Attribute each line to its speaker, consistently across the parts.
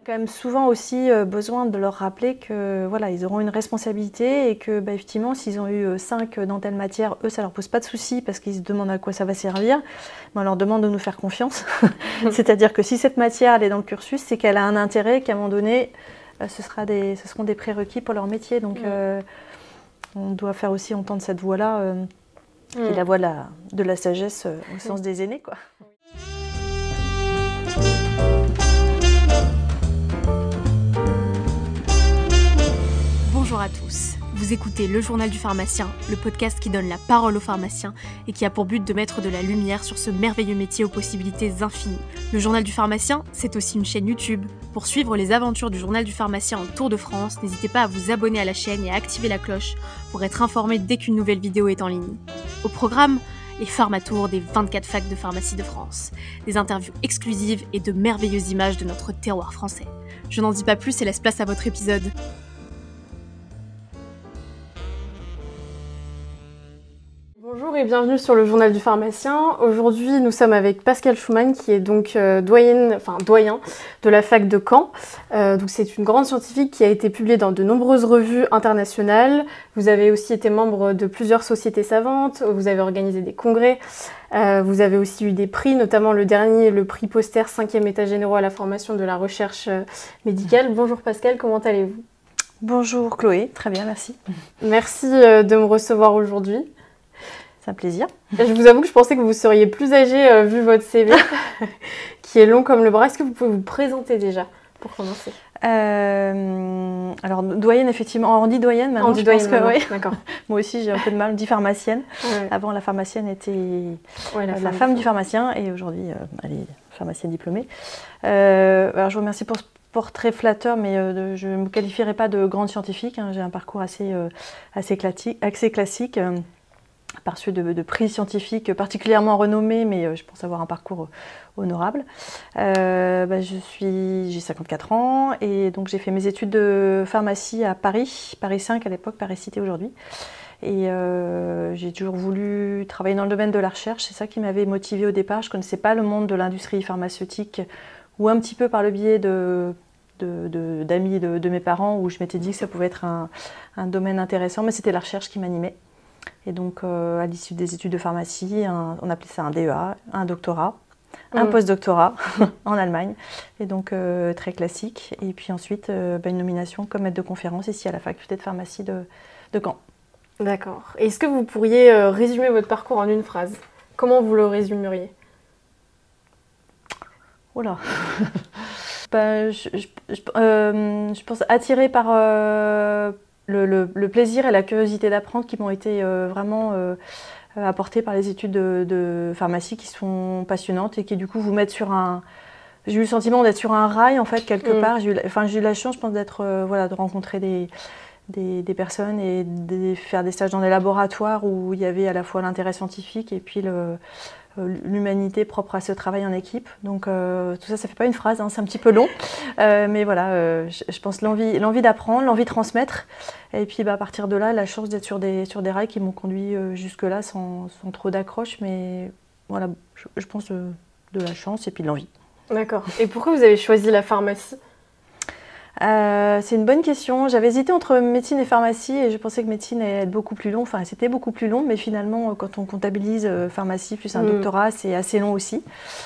Speaker 1: quand même souvent aussi besoin de leur rappeler que voilà, ils auront une responsabilité et que effectivement, s'ils ont eu 5 dans telle matière, eux, ça leur pose pas de souci parce qu'ils se demandent à quoi ça va servir. Mais on leur demande de nous faire confiance. C'est-à-dire que si cette matière elle est dans le cursus, c'est qu'elle a un intérêt, qu'à un moment donné, ce seront des prérequis pour leur métier. Donc on doit faire aussi entendre cette voix-là, qui est la voix de la sagesse au sens des aînés, quoi.
Speaker 2: Bonjour à tous, vous écoutez Le Journal du Pharmacien, le podcast qui donne la parole aux pharmaciens et qui a pour but de mettre de la lumière sur ce merveilleux métier aux possibilités infinies. Le Journal du Pharmacien, c'est aussi une chaîne YouTube. Pour suivre les aventures du Journal du Pharmacien en Tour de France, n'hésitez pas à vous abonner à la chaîne et à activer la cloche pour être informé dès qu'une nouvelle vidéo est en ligne. Au programme, les pharmatours des 24 facs de pharmacie de France, des interviews exclusives et de merveilleuses images de notre terroir français. Je n'en dis pas plus et laisse place à votre épisode.
Speaker 3: Bonjour et bienvenue sur le Journal du Pharmacien. Aujourd'hui, nous sommes avec Pascal Schumann, qui est donc doyen de la fac de Caen. Donc c'est une grande scientifique qui a été publiée dans de nombreuses revues internationales. Vous avez aussi été membre de plusieurs sociétés savantes, vous avez organisé des congrès, vous avez aussi eu des prix, notamment le dernier, le prix Poster 5e état généraux à la formation de la recherche médicale. Bonjour Pascal, comment allez-vous ?
Speaker 1: Bonjour Chloé, très bien, merci.
Speaker 3: Merci de me recevoir aujourd'hui.
Speaker 1: C'est un plaisir.
Speaker 3: Je vous avoue que je pensais que vous seriez plus âgé vu votre CV, qui est long comme le bras. Est-ce que vous pouvez vous présenter déjà, pour commencer ?
Speaker 1: Alors, doyenne, effectivement. On dit doyenne maintenant.
Speaker 3: On dit doyenne maintenant,
Speaker 1: oui.
Speaker 3: D'accord.
Speaker 1: Moi aussi, j'ai un peu de mal. On dit pharmacienne.
Speaker 3: Ouais.
Speaker 1: Avant, la pharmacienne était
Speaker 3: La
Speaker 1: femme du pharmacien. Et aujourd'hui, elle est pharmacienne diplômée. Alors, je vous remercie pour ce portrait flatteur, mais je ne me qualifierai pas de grande scientifique. J'ai un parcours assez classique. Par suite de prix scientifiques particulièrement renommés, mais je pense avoir un parcours honorable. J'ai 54 ans et donc j'ai fait mes études de pharmacie à Paris 5 à l'époque, Paris Cité aujourd'hui. Et j'ai toujours voulu travailler dans le domaine de la recherche, c'est ça qui m'avait motivée au départ. Je ne connaissais pas le monde de l'industrie pharmaceutique, ou un petit peu par le biais d'amis de mes parents, où je m'étais dit que ça pouvait être un domaine intéressant, mais c'était la recherche qui m'animait. Et donc, à l'issue des études de pharmacie, on appelait ça un DEA, un doctorat, un post-doctorat en Allemagne. Et donc, très classique. Et puis ensuite, une nomination comme maître de conférence ici à la faculté de pharmacie de Caen.
Speaker 3: D'accord. Et est-ce que vous pourriez résumer votre parcours en une phrase ? Comment vous le résumeriez ?
Speaker 1: Oh là je pense attirée par le plaisir et la curiosité d'apprendre qui m'ont été vraiment apportés par les études de pharmacie qui sont passionnantes et qui du coup vous mettent sur un... J'ai eu le sentiment d'être sur un rail en fait quelque part. J'ai eu la chance je pense de rencontrer des personnes et de faire des stages dans des laboratoires où il y avait à la fois l'intérêt scientifique et puis l'humanité propre à ce travail en équipe. Donc tout ça, ça fait pas une phrase, c'est un petit peu long. Mais voilà, je pense l'envie d'apprendre, l'envie de transmettre. Et puis à partir de là, la chance d'être sur des rails qui m'ont conduit jusque-là sans trop d'accroche. Mais voilà, je pense de la chance et puis de l'envie.
Speaker 3: D'accord. Et pourquoi vous avez choisi la pharmacie ?
Speaker 1: C'est une bonne question. J'avais hésité entre médecine et pharmacie et je pensais que médecine allait être beaucoup plus long. Enfin, c'était beaucoup plus long, mais finalement, quand on comptabilise pharmacie plus un doctorat, c'est assez long aussi.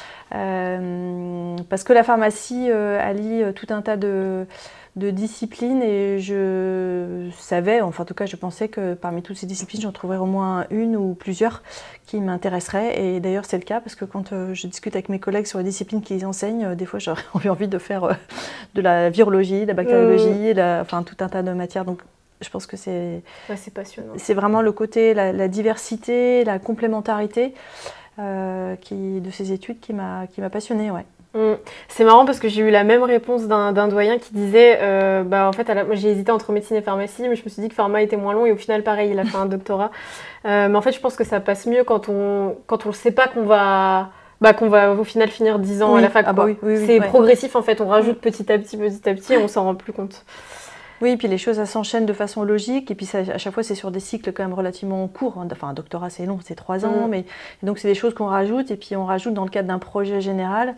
Speaker 1: Parce que la pharmacie allie tout un tas de disciplines et je savais, enfin en tout cas je pensais que parmi toutes ces disciplines j'en trouverais au moins une ou plusieurs qui m'intéresseraient et d'ailleurs c'est le cas parce que quand je discute avec mes collègues sur les disciplines qu'ils enseignent, des fois j'aurais envie de faire de la virologie, de la bactériologie, enfin tout un tas de matières donc je pense que c'est
Speaker 3: passionnant.
Speaker 1: C'est vraiment le côté, la diversité, la complémentarité de ces études qui m'a passionnée, ouais.
Speaker 3: C'est marrant parce que j'ai eu la même réponse d'un doyen qui disait en fait moi j'ai hésité entre médecine et pharmacie mais je me suis dit que pharma était moins long et au final pareil il a fait un doctorat mais en fait je pense que ça passe mieux quand on ne sait pas qu'on va au final finir 10 ans à la fac. C'est progressif en fait, on rajoute petit à petit et on s'en rend plus compte.
Speaker 1: Oui, et puis les choses ça s'enchaînent de façon logique et puis ça, à chaque fois c'est sur des cycles quand même relativement courts. Enfin un doctorat c'est long, c'est 3 ans, mais donc c'est des choses qu'on rajoute et puis on rajoute dans le cadre d'un projet général.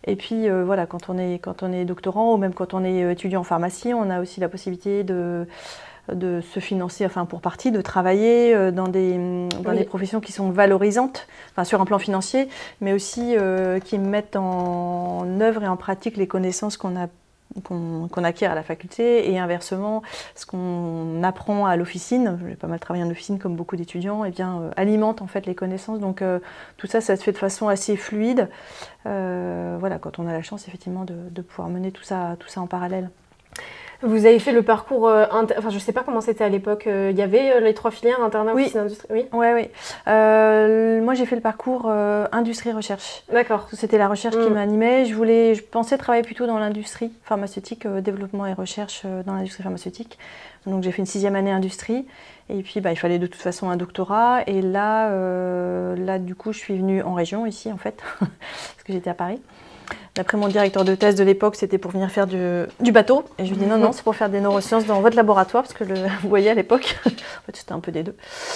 Speaker 1: Et puis voilà, quand on est doctorant ou même quand on est étudiant en pharmacie, on a aussi la possibilité de se financer, enfin pour partie, de travailler dans des professions qui sont valorisantes, enfin sur un plan financier, mais aussi qui mettent en œuvre et en pratique les connaissances qu'on acquiert à la faculté, et inversement, ce qu'on apprend à l'officine, j'ai pas mal travaillé en officine comme beaucoup d'étudiants, et bien alimente en fait les connaissances. Donc tout ça, ça se fait de façon assez fluide. Voilà, quand on a la chance effectivement de pouvoir mener tout ça en parallèle.
Speaker 3: Vous avez fait le parcours, enfin je sais pas comment c'était à l'époque, il y avait les 3 filières, internat, officine, industrie, oui.
Speaker 1: Oui. Moi j'ai fait le parcours industrie-recherche.
Speaker 3: D'accord.
Speaker 1: C'était la recherche qui m'animait. Je pensais travailler plutôt dans l'industrie pharmaceutique, développement et recherche dans l'industrie pharmaceutique. Donc j'ai fait une 6e année industrie. Et puis il fallait de toute façon un doctorat. Et là du coup je suis venue en région ici en fait, parce que j'étais à Paris. D'après mon directeur de thèse de l'époque, c'était pour venir faire du bateau. Et je lui ai dit non, c'est pour faire des neurosciences dans votre laboratoire, parce que vous voyez à l'époque, en fait c'était un peu des deux.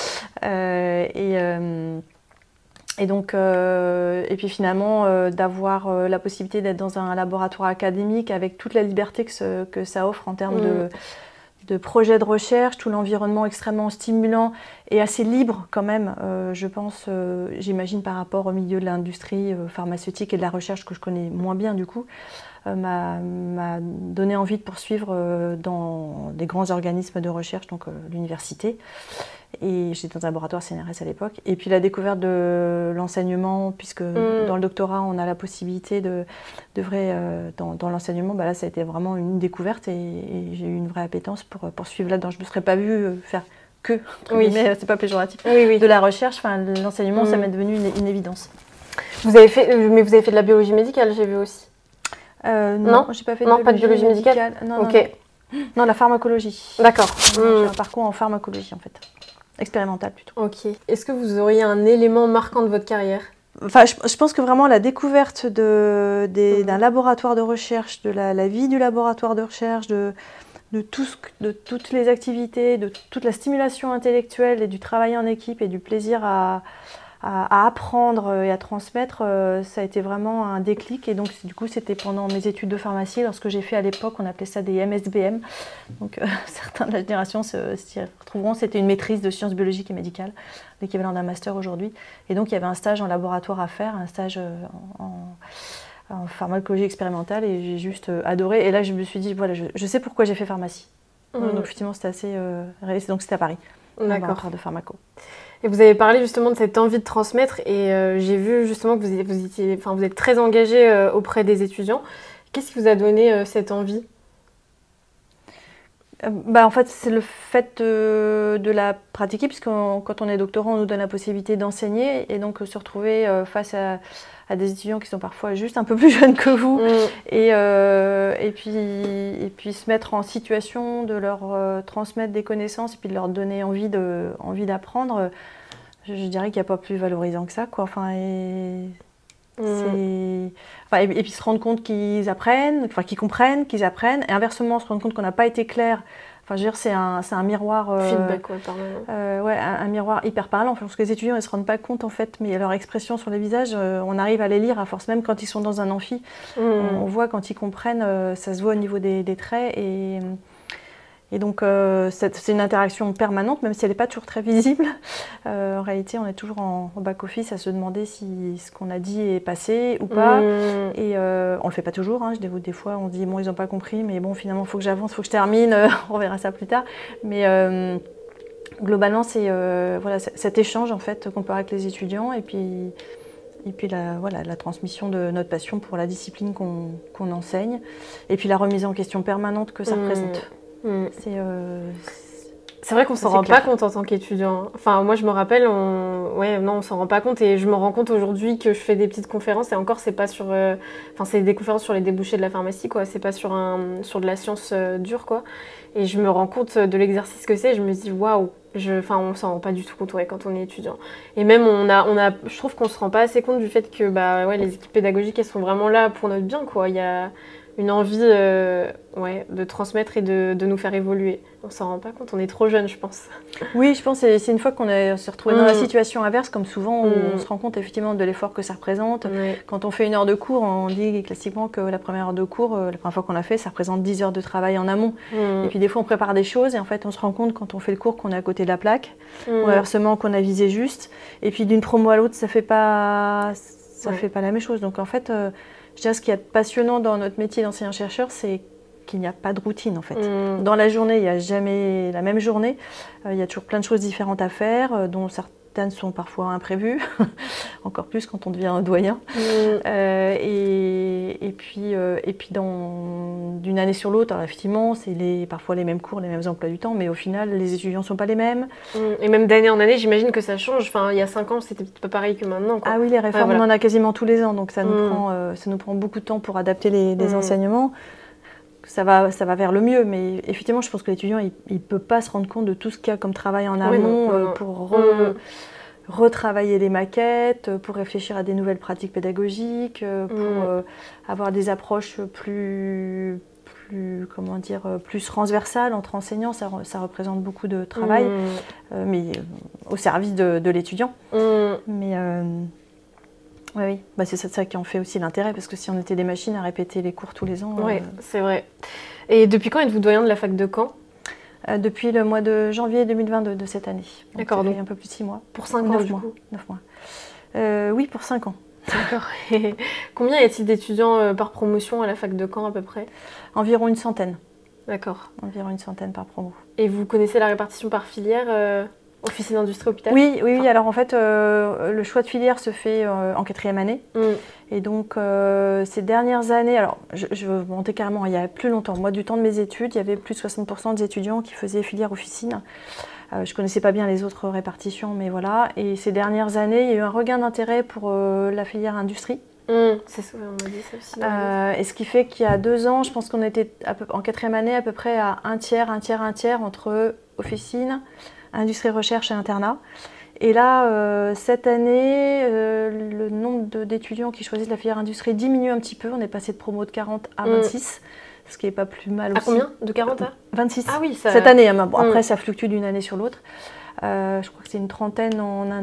Speaker 1: Et donc, et puis finalement, d'avoir la possibilité d'être dans un laboratoire académique avec toute la liberté que ça offre en termes de projets de recherche, tout l'environnement extrêmement stimulant et assez libre quand même, je pense, j'imagine par rapport au milieu de l'industrie pharmaceutique et de la recherche que je connais moins bien du coup, m'a donné envie de poursuivre dans des grands organismes de recherche, donc l'université. Et j'étais dans un laboratoire CNRS à l'époque. Et puis la découverte de l'enseignement, puisque dans le doctorat, on a la possibilité d'œuvrer dans l'enseignement, là, ça a été vraiment une découverte et j'ai eu une vraie appétence pour poursuivre là-dedans. Je ne me serais pas vue faire que, mais c'est pas péjoratif, de la recherche. Enfin, l'enseignement, ça m'est devenu une évidence.
Speaker 3: Mais vous avez fait de la biologie médicale, j'ai vu aussi.
Speaker 1: Non, j'ai pas fait
Speaker 3: de biologie médicale.
Speaker 1: Non, okay. Non, la pharmacologie.
Speaker 3: D'accord.
Speaker 1: J'ai un parcours en pharmacologie en fait. Expérimental plutôt.
Speaker 3: Ok. Est-ce que vous auriez un élément marquant de votre carrière?
Speaker 1: Enfin, je pense que vraiment la découverte d'un laboratoire de recherche, de la vie du laboratoire de recherche, de toutes les activités, de toute la stimulation intellectuelle et du travail en équipe et du plaisir à apprendre et à transmettre, ça a été vraiment un déclic. Et donc du coup c'était pendant mes études de pharmacie, lorsque j'ai fait à l'époque, on appelait ça des MSBM, donc certains de la génération s'y retrouveront, c'était une maîtrise de sciences biologiques et médicales, l'équivalent d'un master aujourd'hui. Et donc il y avait un stage en laboratoire à faire, un stage en pharmacologie expérimentale, et j'ai juste adoré. Et là je me suis dit, voilà, je sais pourquoi j'ai fait pharmacie. Donc effectivement c'était assez réaliste, donc c'était à Paris, laboratoire de pharmaco.
Speaker 3: Et vous avez parlé justement de cette envie de transmettre, et j'ai vu justement que vous êtes très engagé auprès des étudiants. Qu'est-ce qui vous a donné cette envie?
Speaker 1: En fait, c'est le fait de la pratiquer, puisque quand on est doctorant, on nous donne la possibilité d'enseigner, et donc se retrouver face à des étudiants qui sont parfois juste un peu plus jeunes que vous, et puis se mettre en situation de leur transmettre des connaissances et puis de leur donner envie d'apprendre. Je dirais qu'il n'y a pas plus valorisant que ça, quoi. Enfin, et puis se rendre compte qu'ils apprennent, enfin qu'ils comprennent, qu'ils apprennent, et inversement se rendre compte qu'on n'a pas été clair. Enfin, je veux dire, c'est un miroir.
Speaker 3: Feedback, pardon.
Speaker 1: Un miroir hyper parlant. Parce que les étudiants, ils se rendent pas compte en fait, mais leur expression sur les visages, on arrive à les lire à force, même quand ils sont dans un amphi. On voit quand ils comprennent, ça se voit au niveau des traits. Et donc, c'est une interaction permanente, même si elle n'est pas toujours très visible. En réalité, on est toujours en back-office à se demander si ce qu'on a dit est passé ou pas. Et on ne le fait pas toujours. Hein. Des fois, on dit, bon, ils n'ont pas compris, mais bon, finalement, il faut que j'avance, il faut que je termine. On verra ça plus tard. Mais globalement, c'est cet échange en fait, qu'on peut avoir avec les étudiants. Et puis la transmission de notre passion pour la discipline qu'on enseigne. Et puis la remise en question permanente que ça représente.
Speaker 3: C'est vrai qu'on s'en rend pas compte en tant qu'étudiant. Enfin, moi, je me rappelle, on s'en rend pas compte, et je me rends compte aujourd'hui que je fais des petites conférences, et encore, c'est pas sur, c'est des conférences sur les débouchés de la pharmacie, quoi. C'est pas sur de la science dure, quoi. Et je me rends compte de l'exercice que c'est. Et je me dis, waouh. On s'en rend pas du tout compte, quand on est étudiant. Et même, je trouve qu'on se rend pas assez compte du fait que, les équipes pédagogiques, elles sont vraiment là pour notre bien, quoi. une envie de transmettre et de nous faire évoluer. On s'en rend pas compte, on est trop jeune, je pense.
Speaker 1: Oui, je pense que c'est une fois qu'on s'est retrouvé dans la situation inverse, comme souvent, où on se rend compte effectivement de l'effort que ça représente. Quand on fait une heure de cours, on dit classiquement que la première heure de cours, la première fois qu'on l'a fait, ça représente 10 heures de travail en amont. Et puis des fois, on prépare des choses et en fait, on se rend compte quand on fait le cours qu'on est à côté de la plaque, ou inversement qu'on a visé juste. Et puis d'une promo à l'autre, ça fait pas la même chose. Donc en fait, je dirais ce qui est passionnant dans notre métier d'enseignant-chercheur, c'est qu'il n'y a pas de routine en fait. Dans la journée, il n'y a jamais la même journée. Il y a toujours plein de choses différentes à faire, dont certaines sont parfois imprévues, encore plus quand on devient un doyen. Et puis d'une année sur l'autre, alors effectivement, c'est parfois les mêmes cours, les mêmes emplois du temps, mais au final, les étudiants ne sont pas les mêmes.
Speaker 3: Et même d'année en année, j'imagine que ça change. Enfin, il y a 5 ans, c'était pas pareil que maintenant, quoi.
Speaker 1: Ah oui, les réformes, on en a quasiment tous les ans, donc ça nous prend beaucoup de temps pour adapter les enseignements. Ça va vers le mieux, mais effectivement, je pense que l'étudiant, il ne peut pas se rendre compte de tout ce qu'il y a comme travail en amont pour retravailler les maquettes, pour réfléchir à des nouvelles pratiques pédagogiques, pour avoir des approches plus transversales entre enseignants. Ça représente beaucoup de travail, mais au service de l'étudiant. Mais oui, bah c'est ça qui en fait aussi l'intérêt, parce que si on était des machines à répéter les cours tous les ans...
Speaker 3: Oui, c'est vrai. Et depuis quand êtes-vous doyen de la fac de Caen ?
Speaker 1: Depuis le mois de janvier 2022 de cette année.
Speaker 3: D'accord,
Speaker 1: donc un peu plus de 6 mois.
Speaker 3: Pour 5 ans,
Speaker 1: 9 mois. 9 mois. Oui, pour 5 ans.
Speaker 3: D'accord. Et combien y a-t-il d'étudiants par promotion à la fac de Caen à peu près ?
Speaker 1: Environ une centaine.
Speaker 3: D'accord.
Speaker 1: Environ une centaine par promo.
Speaker 3: Et vous connaissez la répartition par filière officine industrie hôpital ?
Speaker 1: Oui. Alors en fait, le choix de filière se fait en 4e année. Et donc ces dernières années, alors je veux monter carrément, il y a plus longtemps, moi du temps de mes études, il y avait plus de 60% des étudiants qui faisaient filière officine. Je ne connaissais pas bien les autres répartitions, mais voilà. Et ces dernières années, il y a eu un regain d'intérêt pour la filière industrie.
Speaker 3: C'est ça, on m'a dit ça aussi.
Speaker 1: Et ce qui fait qu'il y a 2 ans, je pense qu'on était en 4e année à peu près à un tiers entre officine, industrie, recherche et internat. Et là, cette année, le nombre d'étudiants qui choisissent la filière industrie diminue un petit peu. On est passé de promo de 40 à 26, ce qui n'est pas plus mal aussi.
Speaker 3: À combien ? De 40 à
Speaker 1: 26.
Speaker 3: Ah oui, ça...
Speaker 1: Cette année. Bon, après, ça fluctue d'une année sur l'autre. Je crois que c'est une trentaine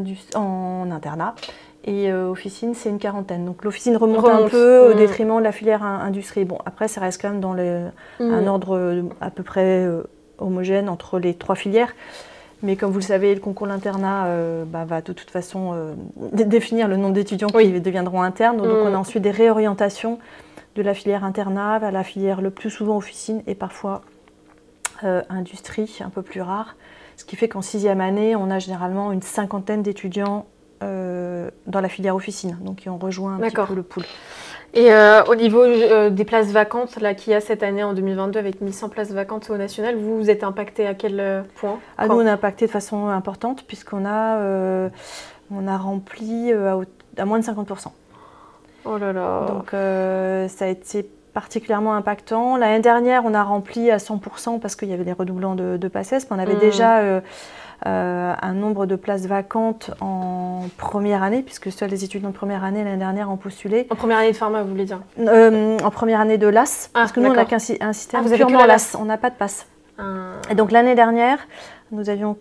Speaker 1: en internat. Et officine, c'est une quarantaine. Donc l'officine remonte un peu au détriment de la filière industrie. Bon, après, ça reste quand même dans un ordre à peu près homogène entre les 3 filières. Mais comme vous le savez, le concours de l'internat va de toute façon définir le nombre d'étudiants qui deviendront internes. Donc on a ensuite des réorientations de la filière internat vers la filière le plus souvent officine et parfois industrie, un peu plus rare. Ce qui fait qu'en 6e année, on a généralement une cinquantaine d'étudiants dans la filière officine, donc qui ont rejoint un petit peu le pool.
Speaker 3: Et au niveau des places vacantes qu'il y a cette année en 2022 avec 1100 places vacantes au national, vous êtes impacté à quel point ?
Speaker 1: Nous, on est impacté de façon importante puisqu'on a rempli à moins de 50%.
Speaker 3: Oh là là.
Speaker 1: Donc ça a été particulièrement impactant. L'année dernière, on a rempli à 100% parce qu'il y avait des redoublants de PACES, mais on avait déjà un nombre de places vacantes en première année, puisque seuls les étudiants de première année l'année dernière ont postulé.
Speaker 3: En première année de pharma, vous voulez dire ?
Speaker 1: En première année de LAS, parce que nous, on n'a qu'un système purement LAS, on n'a pas de passe. Et donc l'année dernière, nous avions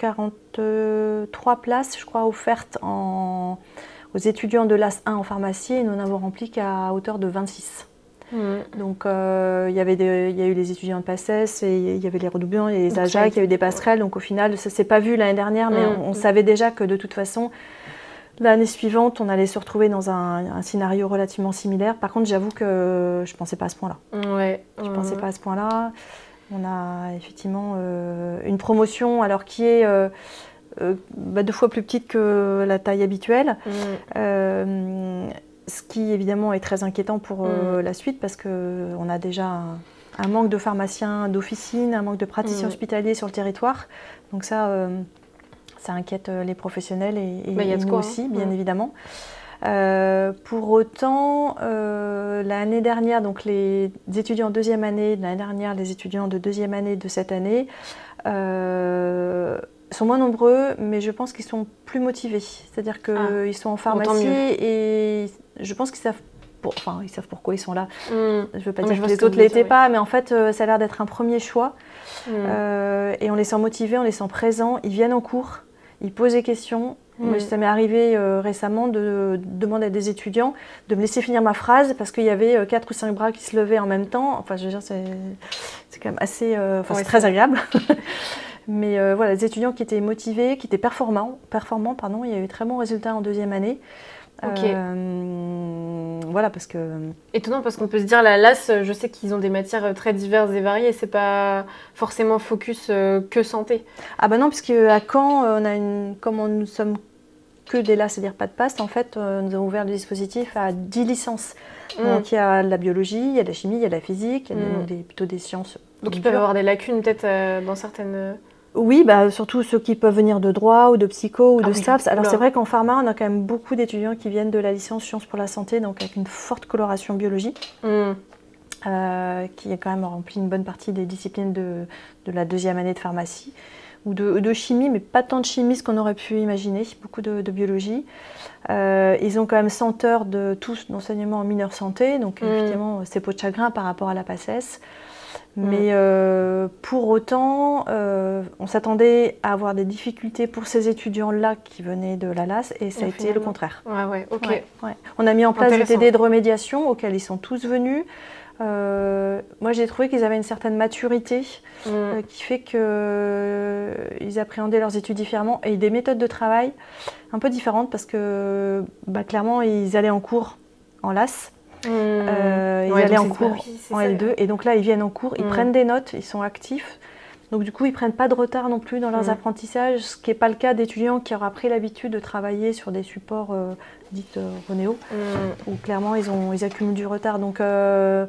Speaker 1: 43 places, je crois, offertes aux étudiants de LAS 1 en pharmacie, et nous n'avons rempli qu'à hauteur de 26. Donc il y a eu les étudiants de PACES, et il y avait les redoublants, il y a les AJAC, il y a eu des passerelles. Donc au final, ça ne s'est pas vu l'année dernière, mais on savait déjà que de toute façon, l'année suivante, on allait se retrouver dans un scénario relativement similaire. Par contre, j'avoue que je ne pensais pas à ce point-là. Je ne pensais pas à ce point-là. On a effectivement une promotion alors qui est 2 fois plus petite que la taille habituelle. Ce qui évidemment est très inquiétant pour la suite parce qu'on a déjà un manque de pharmaciens d'officine, un manque de praticiens hospitaliers sur le territoire. Donc ça inquiète les professionnels et nous aussi, bien évidemment. Pour autant, l'année dernière, donc les étudiants de 2e année de l'année dernière, les étudiants de 2e année de cette année, sont moins nombreux, mais je pense qu'ils sont plus motivés. C'est-à-dire qu'ils sont en pharmacie et je pense qu'ils savent ils savent pourquoi ils sont là. Je veux pas
Speaker 3: Non,
Speaker 1: dire
Speaker 3: mais je
Speaker 1: que
Speaker 3: vois ce
Speaker 1: les
Speaker 3: que
Speaker 1: autres
Speaker 3: vous voulez
Speaker 1: l'étaient
Speaker 3: dire,
Speaker 1: pas, mais en fait, ça a l'air d'être un premier choix.
Speaker 3: oui.
Speaker 1: Et en les sent motivés, en les sent présents, ils viennent en cours, ils posent des questions. Moi, ça m'est arrivé récemment de demander à des étudiants de me laisser finir ma phrase parce qu'il y avait 4 ou 5 bras qui se levaient en même temps. Enfin, je veux dire, c'est quand même assez... c'est très agréable. Mais voilà, les étudiants qui étaient motivés, qui étaient performants, il y a eu très bons résultats en deuxième année.
Speaker 3: Ok.
Speaker 1: Voilà, parce que...
Speaker 3: Étonnant parce qu'on peut se dire, la LAS, je sais qu'ils ont des matières très diverses et variées, c'est pas forcément focus que santé.
Speaker 1: Ah bah non, puisque à Caen, comme nous sommes que des LAS, c'est-à-dire pas de PAST, en fait, nous avons ouvert le dispositif à 10 licences. Donc il y a de la biologie, il y a de la chimie, il y a de la physique, il y a plutôt des sciences.
Speaker 3: Donc ils peuvent avoir des lacunes peut-être dans certaines...
Speaker 1: Oui, bah, surtout ceux qui peuvent venir de droit ou de psycho ou de STAPS. Alors c'est vrai qu'en pharma, on a quand même beaucoup d'étudiants qui viennent de la licence Sciences pour la santé, donc avec une forte coloration biologie, qui a quand même rempli une bonne partie des disciplines de la deuxième année de pharmacie, ou de chimie, mais pas tant de chimie ce qu'on aurait pu imaginer, beaucoup de biologie. Ils ont quand même 100 heures d'enseignement en mineur santé, donc effectivement c'est peau de chagrin par rapport à la PACES. Mais pour autant, on s'attendait à avoir des difficultés pour ces étudiants-là qui venaient de la LAS et ça a été le contraire.
Speaker 3: Ouais, ok.
Speaker 1: Ouais. On a mis en place des TD de remédiation auxquels ils sont tous venus. Moi, j'ai trouvé qu'ils avaient une certaine maturité qui fait qu'ils appréhendaient leurs études différemment et des méthodes de travail un peu différentes parce que clairement, ils allaient en cours en LAS. Ils allaient en cours en L2 et donc là ils viennent en cours, ils prennent des notes, ils sont actifs. Donc du coup ils prennent pas de retard non plus dans leurs apprentissages, ce qui n'est pas le cas d'étudiants qui auraient pris l'habitude de travailler sur des supports dits Ronéo, où clairement ils accumulent du retard. Donc la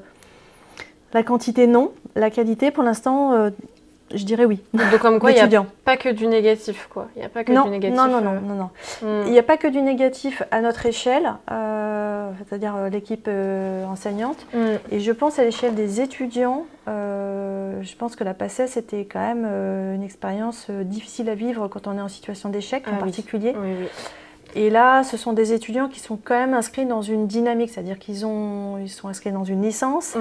Speaker 1: quantité non, la qualité pour l'instant je dirais oui.
Speaker 3: Donc comme quoi il n'y a pas que du négatif quoi. Il n'y a pas que du négatif.
Speaker 1: Non. Il n'y a pas que du négatif à notre échelle, c'est-à-dire l'équipe enseignante. Et je pense à l'échelle des étudiants, je pense que la PACES était quand même une expérience difficile à vivre quand on est en situation d'échec en particulier.
Speaker 3: Oui.
Speaker 1: Et là, ce sont des étudiants qui sont quand même inscrits dans une dynamique, c'est-à-dire ils sont inscrits dans une licence.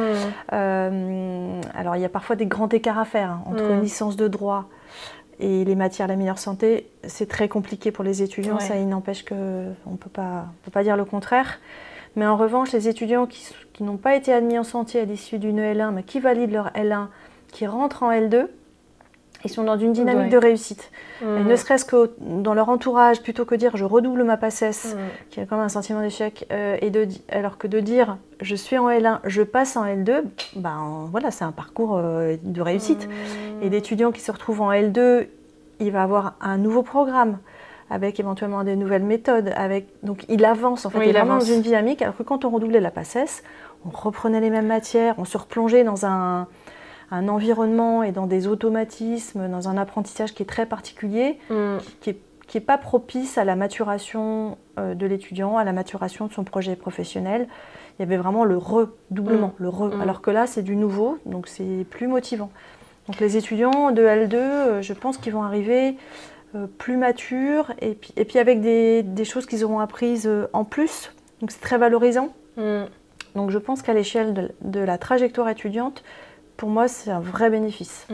Speaker 1: Alors, il y a parfois des grands écarts à faire entre une licence de droit et les matières de la mineure santé. C'est très compliqué pour les étudiants, ça il n'empêche qu'on ne peut pas dire le contraire. Mais en revanche, les étudiants qui n'ont pas été admis en santé à l'issue d'une L1, mais qui valident leur L1, qui rentrent en L2, ils sont dans une dynamique de réussite. Et ne serait-ce que dans leur entourage, plutôt que dire je redouble ma PACES, qui a quand même un sentiment d'échec, alors que de dire je suis en L1, je passe en L2, voilà, c'est un parcours de réussite. Et l'étudiant qui se retrouve en L2, il va avoir un nouveau programme, avec éventuellement des nouvelles méthodes. Donc il avance, en fait, il est vraiment dans une dynamique, alors que quand on redoublait la PACES, on reprenait les mêmes matières, on se replongeait dans un environnement et dans des automatismes, dans un apprentissage qui est très particulier, qui est pas propice à la maturation de l'étudiant, à la maturation de son projet professionnel. Il y avait vraiment le redoublement, alors que là c'est du nouveau, donc c'est plus motivant. Donc les étudiants de L2, je pense qu'ils vont arriver plus matures et puis avec des choses qu'ils auront apprises en plus, donc c'est très valorisant. Donc je pense qu'à l'échelle de la trajectoire étudiante, pour moi, c'est un vrai bénéfice.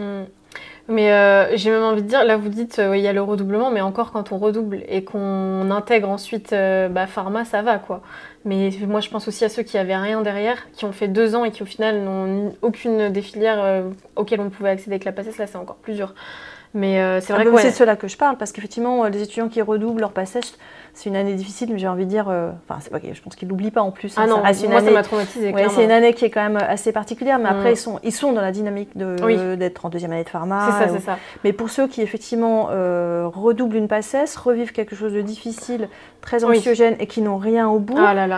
Speaker 3: Mais j'ai même envie de dire, là vous dites, il y a le redoublement, mais encore quand on redouble et qu'on intègre ensuite pharma, ça va quoi. Mais moi je pense aussi à ceux qui n'avaient rien derrière, qui ont fait 2 ans et qui au final n'ont aucune des filières auxquelles on pouvait accéder avec la PACES, là c'est encore plus dur. Mais c'est vrai que
Speaker 1: c'est de cela que je parle, parce qu'effectivement, les étudiants qui redoublent leur PACES, c'est une année difficile, mais j'ai envie de dire, c'est pas, je pense qu'ils l'oublient pas en plus.
Speaker 3: Ah non, moi ça m'a traumatisée.
Speaker 1: C'est une année qui est quand même assez particulière, mais après ils sont dans la dynamique d'être en deuxième année de pharma.
Speaker 3: C'est ça.
Speaker 1: Mais pour ceux qui effectivement redoublent une PACES, revivent quelque chose de difficile, très anxiogène et qui n'ont rien au bout.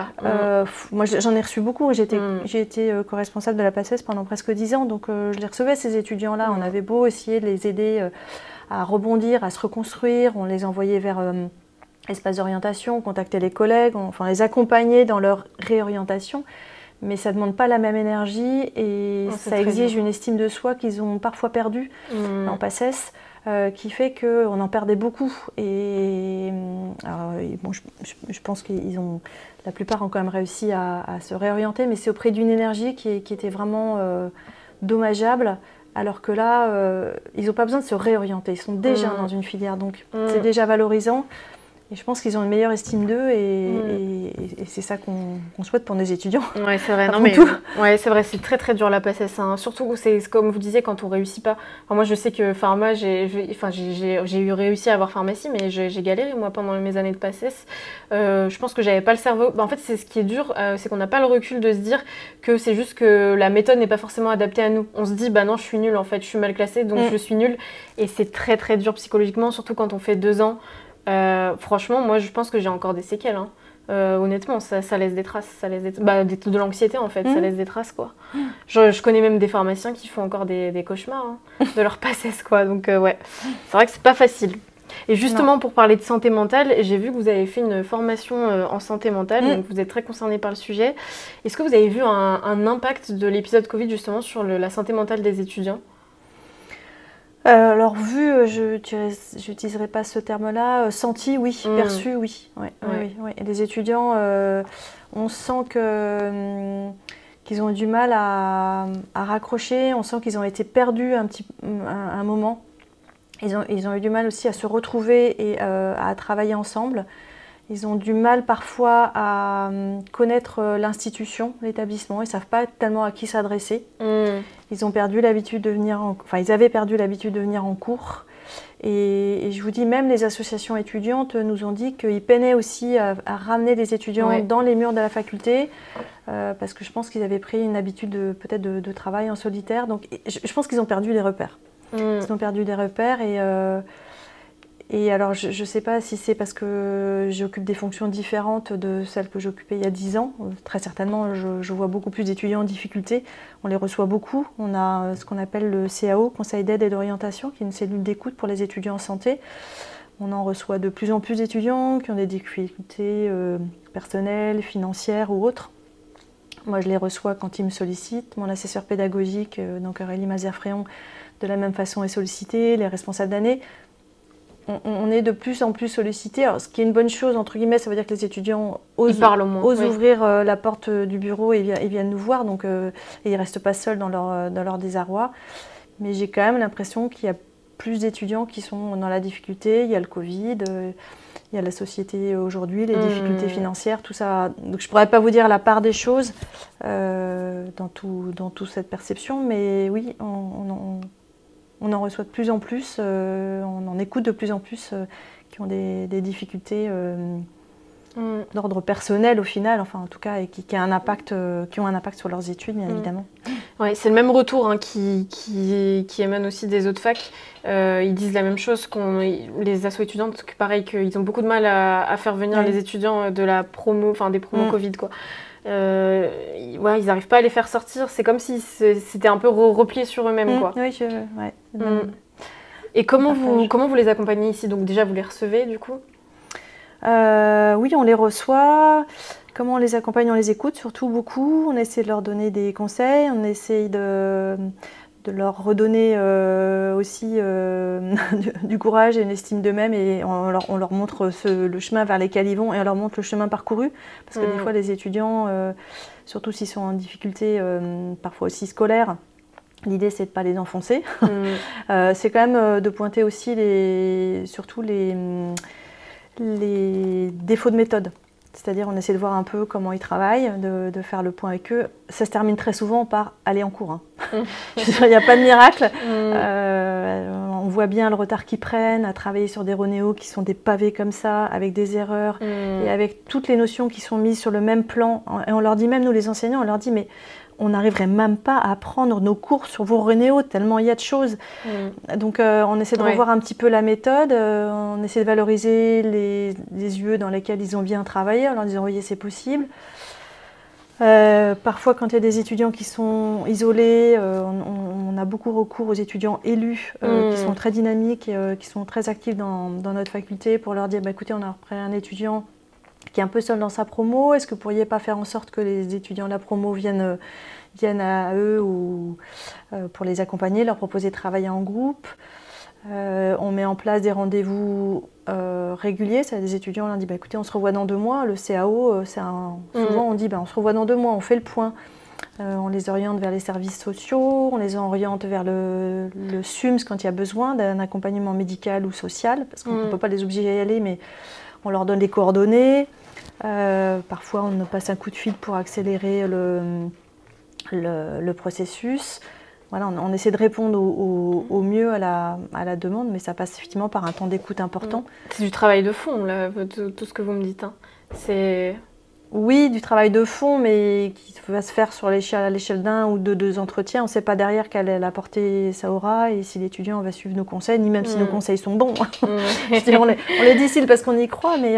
Speaker 1: Moi j'en ai reçu beaucoup. J'ai été co-responsable de la PACES pendant presque 10 ans, donc je les recevais ces étudiants-là. On avait beau essayer de les aider à rebondir, à se reconstruire, on les envoyait vers espace d'orientation, on contactait les collègues, on les accompagnait dans leur réorientation. mais ça ne demande pas la même énergie et ça exige une estime de soi qu'ils ont parfois perdue en PACES, qui fait qu'on en perdait beaucoup. Et bon, je pense la plupart ont quand même réussi à se réorienter, mais c'est auprès d'une énergie qui était vraiment dommageable, alors que là, ils n'ont pas besoin de se réorienter, ils sont déjà dans une filière, donc c'est déjà valorisant. Et je pense qu'ils ont une meilleure estime d'eux et c'est ça qu'on souhaite pour nos étudiants.
Speaker 3: Ouais, c'est vrai. Ouais, c'est vrai, c'est très très dur la PACES. Hein. Surtout, c'est comme vous disiez, quand on réussit pas. Enfin, moi, je sais que pharma, j'ai réussi à avoir pharmacie, mais j'ai galéré moi pendant mes années de PACES. Je pense que j'avais pas le cerveau. En fait, c'est ce qui est dur, c'est qu'on n'a pas le recul de se dire que c'est juste que la méthode n'est pas forcément adaptée à nous. On se dit, bah non, je suis nulle en fait, je suis mal classée, donc je suis nulle. Et c'est très très dur psychologiquement, surtout quand on fait 2 ans. Franchement, moi je pense que j'ai encore des séquelles. Hein. Honnêtement, ça laisse des traces. Ça laisse de l'anxiété en fait, ça laisse des traces quoi. Je connais même des pharmaciens qui font encore des cauchemars de leur PACES quoi. Donc ouais, c'est vrai que c'est pas facile. Et justement, pour parler de santé mentale, j'ai vu que vous avez fait une formation en santé mentale, donc vous êtes très concerné par le sujet. Est-ce que vous avez vu un impact de l'épisode Covid justement sur la santé mentale des étudiants ?
Speaker 1: Alors vu, je n'utiliserai pas ce terme-là, senti, oui, perçu, oui. Ouais. Et les étudiants, on sent qu'ils ont eu du mal à raccrocher, on sent qu'ils ont été perdus un moment. Ils ont eu du mal aussi à se retrouver et à travailler ensemble. Ils ont du mal parfois à connaître l'institution, l'établissement. Ils ne savent pas tellement à qui s'adresser. Ils ont perdu l'habitude de venir ils avaient perdu l'habitude de venir en cours. Et je vous dis, même les associations étudiantes nous ont dit qu'ils peinaient aussi à ramener les étudiants dans les murs de la faculté, parce que je pense qu'ils avaient pris une habitude peut-être de travail en solitaire. Donc je pense qu'ils ont perdu les repères. Ils ont perdu des repères et alors, je ne sais pas si c'est parce que j'occupe des fonctions différentes de celles que j'occupais il y a 10 ans. Très certainement, je vois beaucoup plus d'étudiants en difficulté. On les reçoit beaucoup. On a ce qu'on appelle le CAO, Conseil d'aide et d'orientation, qui est une cellule d'écoute pour les étudiants en santé. On en reçoit de plus en plus d'étudiants qui ont des difficultés personnelles, financières ou autres. Moi, je les reçois quand ils me sollicitent. Mon assesseur pédagogique, donc Aurélie Mazerfréon, de la même façon est sollicité, les responsables d'année. On est de plus en plus sollicité, alors, ce qui est une bonne chose, entre guillemets, ça veut dire que les étudiants osent ouvrir la porte du bureau et viennent nous voir, donc et ils ne restent pas seuls dans leur désarroi. Mais j'ai quand même l'impression qu'il y a plus d'étudiants qui sont dans la difficulté, il y a le Covid, il y a la société aujourd'hui, les difficultés financières, tout ça. Donc je ne pourrais pas vous dire la part des choses dans toute cette perception, mais oui, on en reçoit de plus en plus, on en écoute de plus en plus qui ont des difficultés d'ordre personnel au final, enfin en tout cas, et qui ont un impact sur leurs études, bien évidemment.
Speaker 3: Ouais, c'est le même retour qui émane aussi des autres facs. Ils disent la même chose, les assos étudiantes, pareil, qu'ils ont beaucoup de mal à faire venir les étudiants de la promo, enfin des promos Covid quoi. Ils n'arrivent pas à les faire sortir, c'est comme si c'était un peu replié sur eux-mêmes quoi.
Speaker 1: Oui,
Speaker 3: Et comment vous les accompagnez ici? Donc déjà vous les recevez du coup?
Speaker 1: Oui, on les reçoit. Comment on les accompagne? On les écoute surtout beaucoup. On essaie de leur donner des conseils, on essaie de leur redonner aussi du courage et une estime d'eux-mêmes, et on leur montre le chemin vers lequel ils vont et on leur montre le chemin parcouru, parce que des fois les étudiants, surtout s'ils sont en difficulté parfois aussi scolaire, l'idée c'est de ne pas les enfoncer. C'est quand même de pointer aussi surtout les défauts de méthode. C'est-à-dire on essaie de voir un peu comment ils travaillent, de faire le point avec eux. Ça se termine très souvent par aller en cours. Hein. Il n'y a pas de miracle. On voit bien le retard qu'ils prennent à travailler sur des Ronéo qui sont des pavés comme ça, avec des erreurs et avec toutes les notions qui sont mises sur le même plan. Et on leur dit, même nous les enseignants, on leur dit mais on n'arriverait même pas à prendre nos cours sur vos Ronéo, tellement il y a de choses. Donc on essaie de revoir un petit peu la méthode, on essaie de valoriser les UE dans lesquels ils ont bien travaillé, en leur disant oui, c'est possible. Parfois, quand il y a des étudiants qui sont isolés, on a beaucoup recours aux étudiants élus qui sont très dynamiques et qui sont très actifs dans notre faculté pour leur dire bah, écoutez, on a repris un étudiant qui est un peu seul dans sa promo. Est-ce que vous pourriez pas faire en sorte que les étudiants de la promo viennent à eux ou pour les accompagner, leur proposer de travailler en groupe. On met en place des rendez-vous réguliers. Ça, des étudiants, on dit écoutez, on se revoit dans 2 mois. Le CAO, souvent on dit on se revoit dans 2 mois, on fait le point. On les oriente vers les services sociaux, on les oriente vers le SUMS quand il y a besoin d'un accompagnement médical ou social, parce qu'on ne peut pas les obliger à y aller, mais on leur donne les coordonnées. Parfois, on passe un coup de fil pour accélérer le processus. Voilà, on essaie de répondre au mieux à la demande, mais ça passe effectivement par un temps d'écoute important.
Speaker 3: C'est du travail de fond, là, tout ce que vous me dites. Hein. C'est...
Speaker 1: Oui, du travail de fond, mais qui va se faire à l'échelle d'1 ou de 2 entretiens. On ne sait pas derrière quelle portée ça aura et si l'étudiant va suivre nos conseils, ni même si nos conseils sont bons. Je dis, on les distille parce qu'on y croit, mais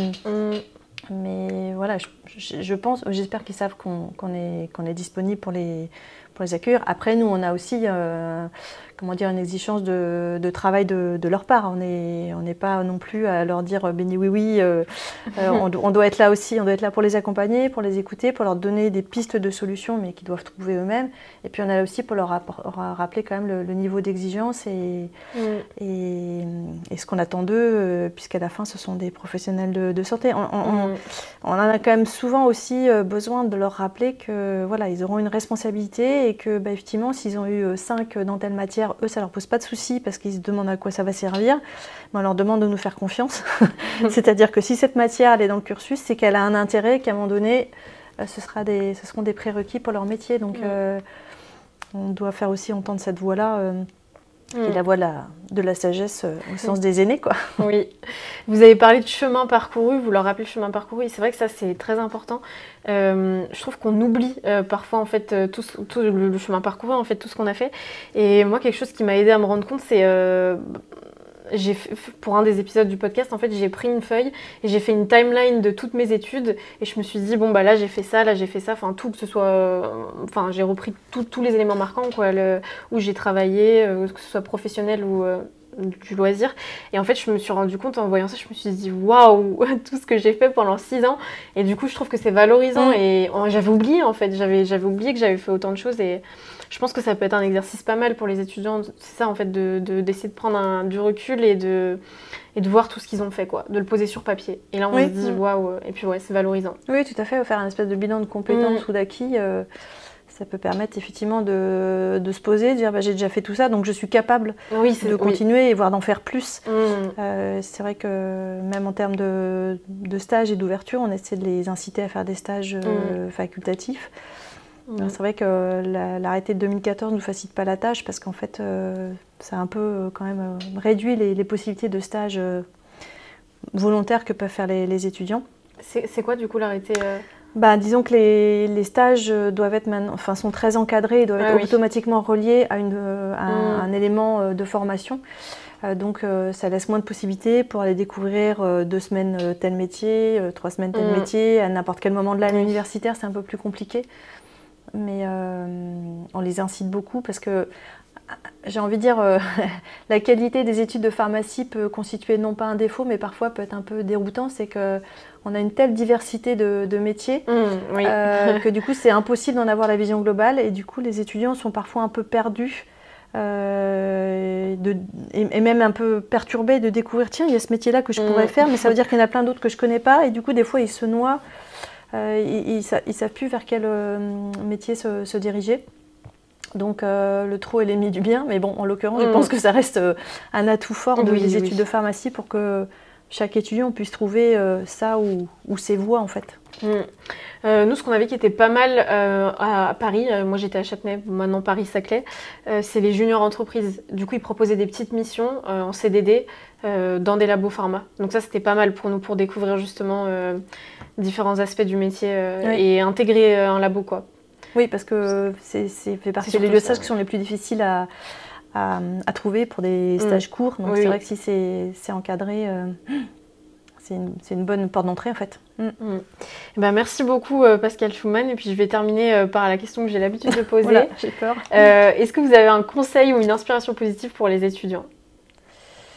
Speaker 1: voilà, j'espère qu'ils savent qu'on est disponible pour les accueillir. Après, nous, on a aussi une exigence de travail de leur part. On n'est pas non plus à leur dire oui, on doit être là aussi, on doit être là pour les accompagner, pour les écouter, pour leur donner des pistes de solutions, mais qu'ils doivent trouver eux-mêmes. Et puis, on est là aussi pour leur rappeler quand même le niveau d'exigence et ce qu'on attend d'eux, puisqu'à la fin, ce sont des professionnels de santé. On en a quand même souvent aussi besoin de leur rappeler que voilà, ils auront une responsabilité et que effectivement, s'ils ont eu 5 dans telle matière, eux, ça leur pose pas de soucis parce qu'ils se demandent à quoi ça va servir. Mais on leur demande de nous faire confiance. C'est-à-dire que si cette matière elle est dans le cursus, c'est qu'elle a un intérêt, qu'à un moment donné, ce seront des prérequis pour leur métier. Donc, on doit faire aussi entendre cette voix-là. Qui est la voie de la sagesse au sens des aînés, quoi.
Speaker 3: Oui. Vous avez parlé de chemin parcouru, vous leur rappelez le chemin parcouru, et c'est vrai que ça, c'est très important. Je trouve qu'on oublie parfois, en fait, tout le chemin parcouru, en fait, tout ce qu'on a fait. Et moi, quelque chose qui m'a aidé à me rendre compte, c'est... pour un des épisodes du podcast, en fait, j'ai pris une feuille et j'ai fait une timeline de toutes mes études et je me suis dit, là j'ai fait ça, enfin tout, que ce soit... j'ai repris tous les éléments marquants, quoi, où j'ai travaillé, que ce soit professionnel ou du loisir. Et en fait, je me suis rendu compte en voyant ça, je me suis dit, waouh, tout ce que j'ai fait pendant 6 ans. Et du coup, je trouve que c'est valorisant. Et j'avais oublié, en fait, j'avais oublié que j'avais fait autant de choses et... Je pense que ça peut être un exercice pas mal pour les étudiants, c'est ça en fait, d'essayer de prendre du recul et de voir tout ce qu'ils ont fait, quoi, de le poser sur papier. Et là on se dit waouh, et puis c'est valorisant.
Speaker 1: Oui, tout à fait, faire un espèce de bilan de compétences ou d'acquis, ça peut permettre effectivement de se poser, de dire j'ai déjà fait tout ça, donc je suis capable de continuer et voire d'en faire plus. C'est vrai que même en termes de stages et d'ouverture, on essaie de les inciter à faire des stages facultatifs. C'est vrai que l'arrêté de 2014 ne nous facilite pas la tâche parce qu'en fait, ça a un peu quand même réduit les possibilités de stage volontaires que peuvent faire les étudiants.
Speaker 3: C'est quoi du coup l'arrêté
Speaker 1: disons que les stages doivent être sont très encadrés et doivent être automatiquement reliés à un élément de formation. Donc ça laisse moins de possibilités pour aller découvrir 2 semaines tel métier, 3 semaines tel métier. À n'importe quel moment de l'année universitaire, c'est un peu plus compliqué. Mais on les incite beaucoup parce que, j'ai envie de dire, la qualité des études de pharmacie peut constituer non pas un défaut, mais parfois peut être un peu déroutant. C'est qu'on a une telle diversité de métiers que du coup c'est impossible d'en avoir la vision globale et du coup les étudiants sont parfois un peu perdus et même un peu perturbés de découvrir tiens, il y a ce métier-là que je pourrais faire, mais ça veut dire qu'il y en a plein d'autres que je ne connais pas et du coup des fois ils se noient. Ils ne savent plus vers quel métier se diriger. Donc le trop est l'ennemi du bien, mais bon, en l'occurrence, je pense que ça reste un atout fort des études de pharmacie pour que chaque étudiant puisse trouver ça ou ses voies en fait.
Speaker 3: Nous, ce qu'on avait qui était pas mal à Paris, moi j'étais à Châtenay, maintenant Paris-Saclay, c'est les juniors entreprises. Du coup, ils proposaient des petites missions en CDD dans des labos pharma. Donc ça, c'était pas mal pour nous pour découvrir justement différents aspects du métier et intégrer un labo, quoi.
Speaker 1: Oui, parce que c'est fait partie des lieux de stage qui sont les plus difficiles à trouver pour des stages courts. Donc c'est vrai que si c'est encadré, c'est une bonne porte d'entrée en fait.
Speaker 3: Merci beaucoup Pascale Schumann. Et puis je vais terminer par la question que j'ai l'habitude de poser.
Speaker 1: Voilà, j'ai peur.
Speaker 3: Est-ce que vous avez un conseil ou une inspiration positive pour les étudiants ?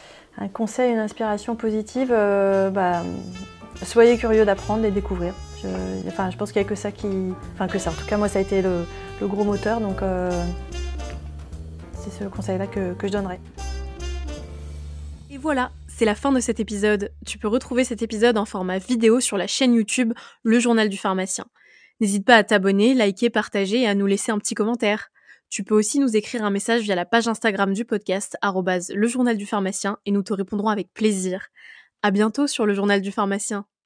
Speaker 1: Un conseil, une inspiration positive, soyez curieux d'apprendre et découvrir. Je pense qu'il n'y a que ça en tout cas moi ça a été le gros moteur, donc c'est ce conseil-là que je donnerais.
Speaker 2: Et voilà, c'est la fin de cet épisode. Tu peux retrouver cet épisode en format vidéo sur la chaîne YouTube Le Journal du Pharmacien. N'hésite pas à t'abonner, liker, partager et à nous laisser un petit commentaire. Tu peux aussi nous écrire un message via la page Instagram du podcast @lejournaldupharmacien et nous te répondrons avec plaisir. À bientôt sur Le Journal du Pharmacien.